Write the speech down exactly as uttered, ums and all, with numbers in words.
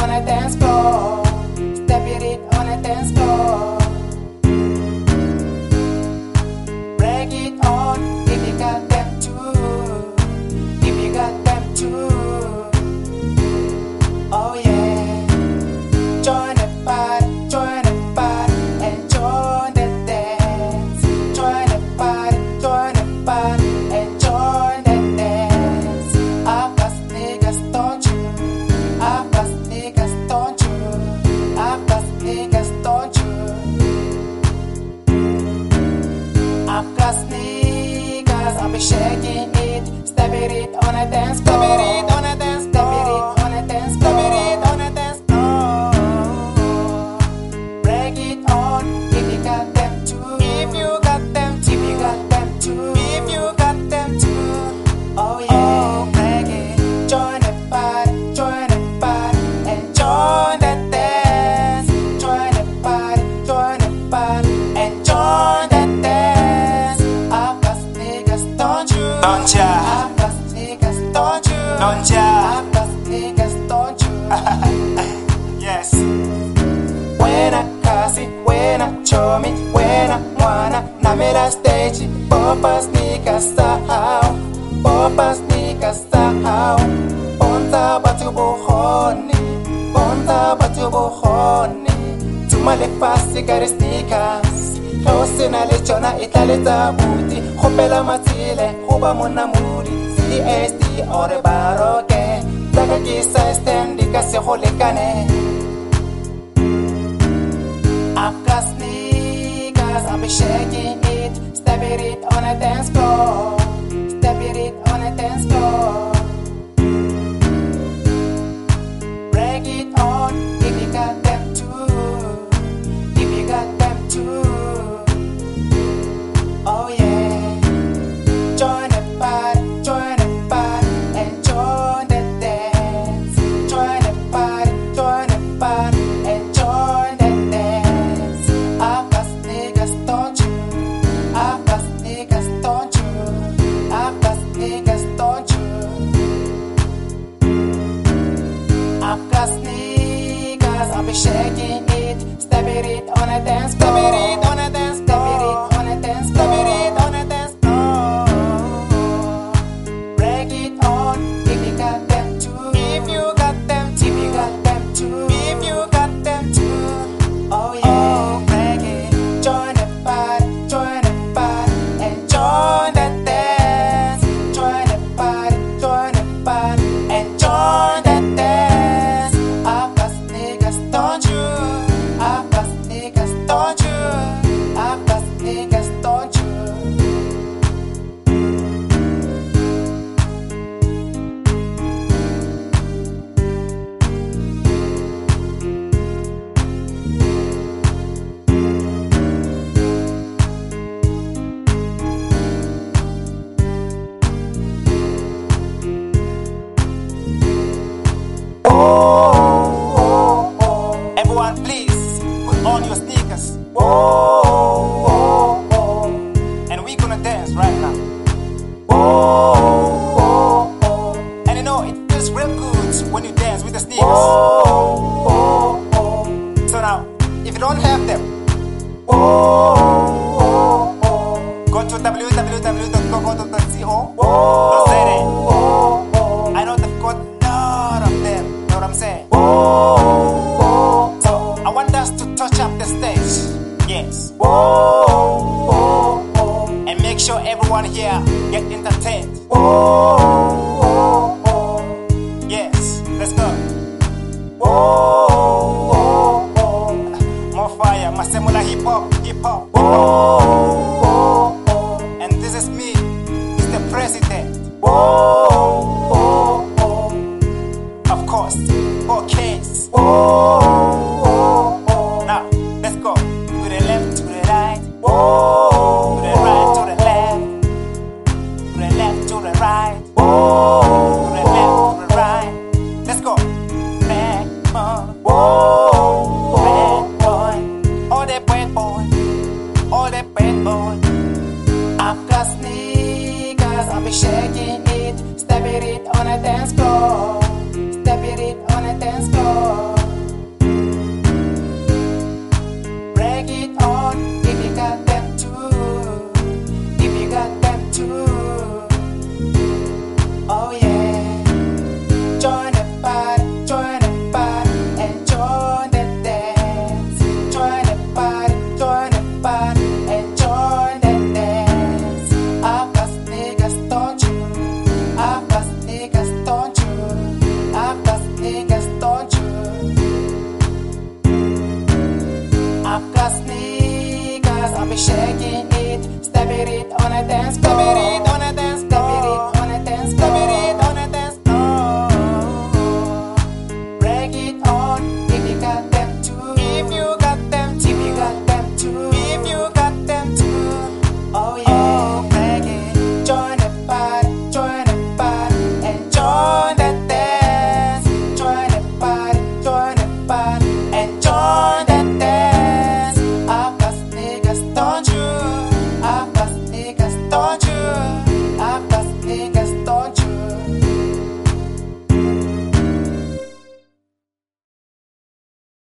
on a dance floor. Step it on a dance floor. Break it on if you got them too. If you got them too. Oh yeah. Join the party, join the party, and join the dance. Join the party, join the party, and join the dance. I've got niggas, don't you? I've got niggas, don't you? I've got niggas, don't you? I've got niggas, I'll be shaking it, step it on a dance floor. Step it on a dance floor. Step it on a dance floor. Step it on a dance floor. Break it on if you got them too. If you got them too. If you got them too. If you got them too. Oh yeah. Oh, break it. Join the party, join the party, and join the dance. Join the party, join the party, and join the dance. I've got niggas, don't you? Don't ya? I've got niggas, don't you? Don't ya? I've got niggas, don't you? Yes. Wena kasi, wena chomi, wena mwana namela stage. Popa sneaker sahau, popa sneaker sahau. Ponta batu bohoni, ponta batu bohoni. Tumale fasi kare sneakers. Hosina le chona itale tabuti. Khopela matile, khoba mona mudi. C S D ore baroke. Daga kisa stand kasi kholekane. I've got sneakers, I'll be shaking it, step it on a dance floor, step it on a dance floor. Break it on if you got them too, if you got them too. Oh yeah. Join the party, join the party, and join the dance. Join the party, join the party, and join the dance. I've got niggas, don't you? I've got niggas, don't you? I've got niggas, don't you? I've got sneakers, I'll be shaking it, step it on a dance floor. Step it on a dance floor. Step it on a dance floor. Step it on a dance floor. Break it on if you got them too. If you got them too. If you got them too. If you got them too. Oh yeah. Oh, break it. Join the party, join the party, and join the dance. Join the party, join the party, and join the dance. I've got niggas, don't you? I've got niggas, don't you? I've got niggas, don't you? Everyone, please put on your sneakers, and we're gonna dance right now. And you know it feels real good when you dance with the sneakers. So now, if you don't have them, go to w w w dot gogo dot co. I know they've got a lot of them. Know what I'm saying? So I want us to touch up the stage. Yes. And make sure everyone here get entertained. Yes. Let's go. More fire. Masemula hip hop. Hip hop. And this is me, Mister President. Of course. Okay. Now, let's go. To the left, to the right. To the right, to the left. To the left, to the right. To the left, to the right. Let's go. Bad boy. Bad boy. Oh, that bad boy. Oh, that bad boy. I've got sneakers, I'll be shaking it, step it on a dance floor, step it on a dance floor. sneakers, I'll be shaking it, stepping it on a dance floor.